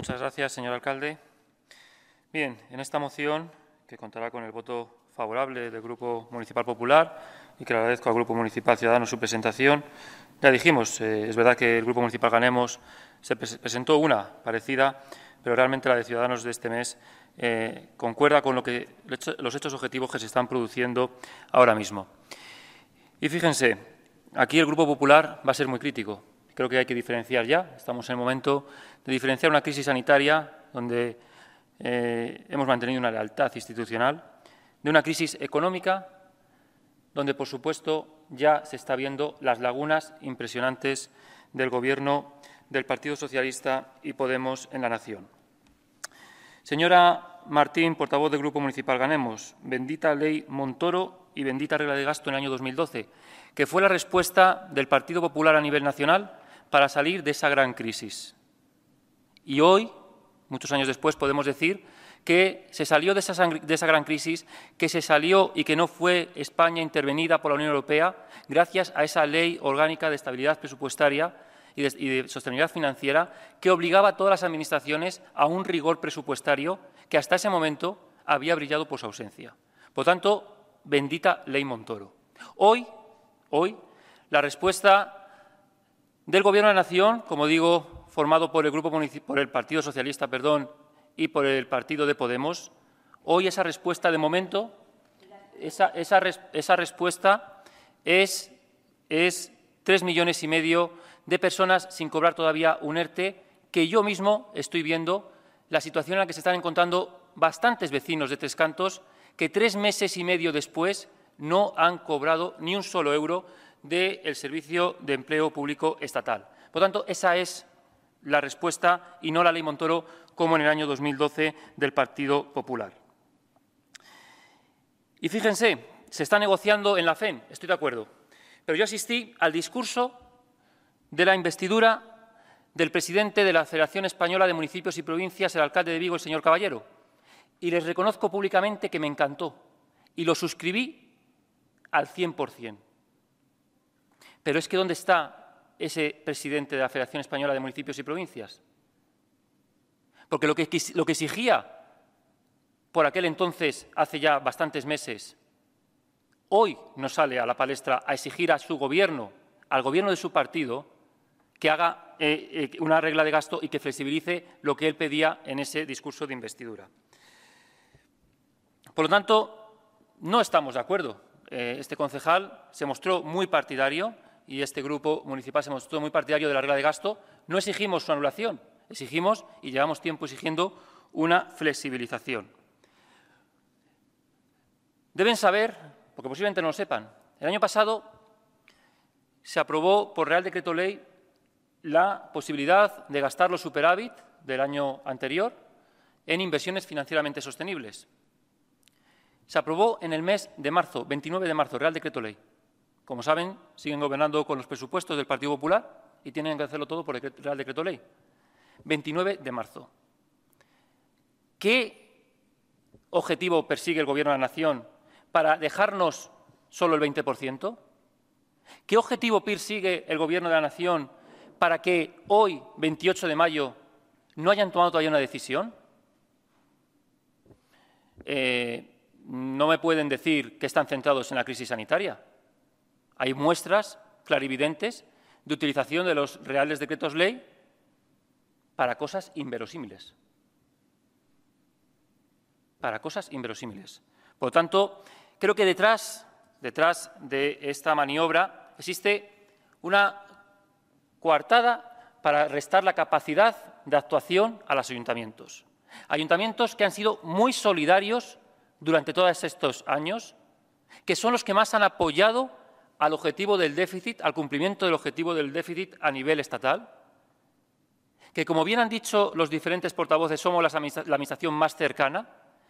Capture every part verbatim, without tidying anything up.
Muchas gracias, señor alcalde. Bien, en esta moción, que contará con el voto favorable del Grupo Municipal Popular y que le agradezco al Grupo Municipal Ciudadanos su presentación, ya dijimos, eh, es verdad que el Grupo Municipal Ganemos se pre presentó una parecida, pero realmente la de Ciudadanos de este mes eh, concuerda con lo que, los hechos objetivos que se están produciendo ahora mismo. Y fíjense, aquí el Grupo Popular va a ser muy crítico. Creo que hay que diferenciar ya. Estamos en el momento de diferenciar una crisis sanitaria donde eh, hemos mantenido una lealtad institucional, de una crisis económica donde, por supuesto, ya se está viendo las lagunas impresionantes del Gobierno del Partido Socialista y Podemos en la nación. Señora Martín, portavoz del Grupo Municipal Ganemos, bendita Ley Montoro y bendita regla de gasto en el año dos mil doce, que fue la respuesta del Partido Popular a nivel nacional para salir de esa gran crisis. Y hoy, muchos años después, podemos decir que se salió de esa, de esa gran crisis, que se salió y que no fue España intervenida por la Unión Europea gracias a esa Ley Orgánica de Estabilidad Presupuestaria y de, y de Sostenibilidad Financiera que obligaba a todas las administraciones a un rigor presupuestario que hasta ese momento había brillado por su ausencia. Por tanto, bendita Ley Montoro. Hoy, hoy la respuesta del Gobierno de la Nación, como digo, formado por el Grupo por el Partido Socialista, perdón, y por el Partido de Podemos, hoy esa respuesta, de momento, esa, esa, esa respuesta es, es tres millones y medio de personas sin cobrar todavía un ERTE, que yo mismo estoy viendo la situación en la que se están encontrando bastantes vecinos de Tres Cantos que tres meses y medio después no han cobrado ni un solo euro del Servicio de Empleo Público Estatal. Por tanto, esa es la respuesta y no la Ley Montoro como en el año dos mil doce del Partido Popular. Y fíjense, se está negociando en la F E N, estoy de acuerdo, pero yo asistí al discurso de la investidura del presidente de la Federación Española de Municipios y Provincias, el alcalde de Vigo, el señor Caballero, y les reconozco públicamente que me encantó y lo suscribí al cien por cien. Pero es que ¿dónde está ese presidente de la Federación Española de Municipios y Provincias? Porque lo que, lo que exigía por aquel entonces, hace ya bastantes meses, hoy no sale a la palestra a exigir a su gobierno, al gobierno de su partido, que haga eh, eh, una regla de gasto y que flexibilice lo que él pedía en ese discurso de investidura. Por lo tanto, no estamos de acuerdo. Eh, este concejal se mostró muy partidario y este grupo municipal se mostró muy partidario de la regla de gasto. No exigimos su anulación, exigimos y llevamos tiempo exigiendo una flexibilización. Deben saber, porque posiblemente no lo sepan, el año pasado se aprobó por Real Decreto Ley la posibilidad de gastar los superávit del año anterior en inversiones financieramente sostenibles. Se aprobó en el mes de marzo, veintinueve de marzo, Real Decreto Ley. Como saben, siguen gobernando con los presupuestos del Partido Popular y tienen que hacerlo todo por el Real Decreto Ley. veintinueve de marzo. ¿Qué objetivo persigue el Gobierno de la Nación para dejarnos solo el veinte por ciento? ¿Qué objetivo persigue el Gobierno de la Nación para que hoy, veintiocho de mayo, no hayan tomado todavía una decisión? Eh, no me pueden decir que están centrados en la crisis sanitaria. Hay muestras clarividentes de utilización de los reales decretos ley para cosas inverosímiles. Para cosas inverosímiles. Por lo tanto, creo que detrás, detrás de esta maniobra existe una coartada para restar la capacidad de actuación a los ayuntamientos. Ayuntamientos que han sido muy solidarios durante todos estos años, que son los que más han apoyado al objetivo del déficit, al cumplimiento del objetivo del déficit a nivel estatal, que, como bien han dicho los diferentes portavoces, somos la administración más cercana,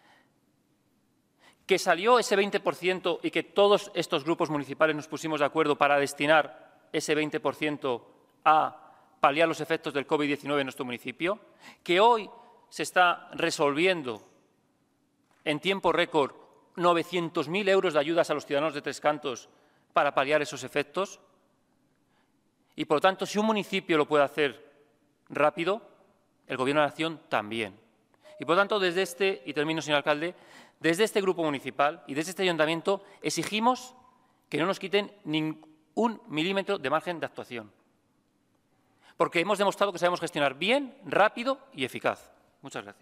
que salió ese veinte por ciento y que todos estos grupos municipales nos pusimos de acuerdo para destinar ese veinte por ciento a paliar los efectos del COVID diecinueve en nuestro municipio, que hoy se está resolviendo en tiempo récord novecientos mil euros de ayudas a los ciudadanos de Tres Cantos para paliar esos efectos. Y, por lo tanto, si un municipio lo puede hacer rápido, el Gobierno de la Nación también. Y, por tanto, desde este, y termino, señor alcalde, desde este Grupo Municipal y desde este Ayuntamiento exigimos que no nos quiten ni un milímetro de margen de actuación, porque hemos demostrado que sabemos gestionar bien, rápido y eficaz. Muchas gracias.